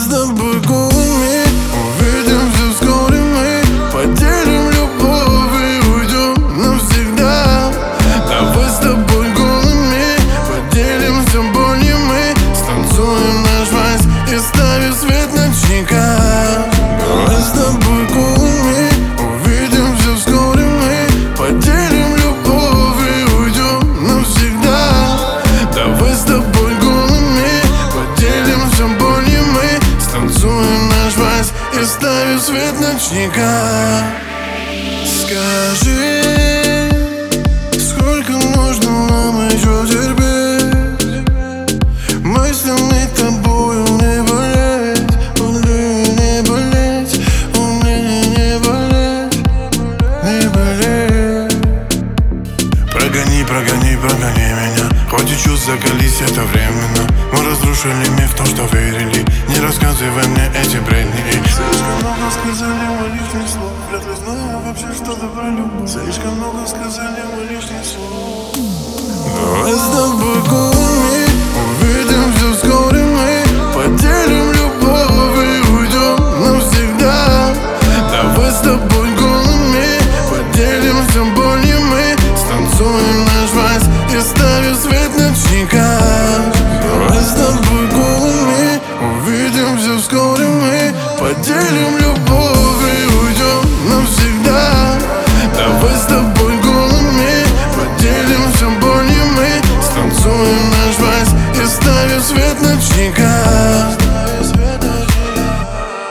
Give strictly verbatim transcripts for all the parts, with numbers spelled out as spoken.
с тобой голыми увидимся вскоре мы, поделим любовь и уйдем навсегда. Давай с тобой голыми поделимся болью мы, станцуем наш вальс и ставим свет ночника. Давай с тобой голыми увидимся вскоре мы, поделим любовь и уйдем навсегда. Давай с тобой голыми поделимся болью мы, станцуем наш вальс и ставим свет ночника. Скажи, сколько нужно нам еще терпеть, мыслями тобою не болеть, мне не болеть, мне не болеть, не болеть. Прогони, прогони, прогони меня, хоть и чувств закались, это временно. Мы разрушили миф, в то, что верили. Не рассказывай мне эти бредни. Слишком много сказали мы лишних слов, вряд ли знаю вообще что-то про любовь. Слишком много сказали мы лишних слов. Давай с тобой голыми увидимся вскоре мы, поделим любовь и уйдем навсегда. Давай с тобой голыми поделимся болью мы, станцуем наш вальс и ставим свет ночника. Давай с тобой голыми увидимся вскоре мы, поделим любовь и уйдем навсегда. Давай с тобой голыми поделимся болью мы, станцуем наш вальс и ставим свет ночника.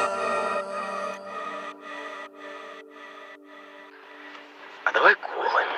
А давай голыми.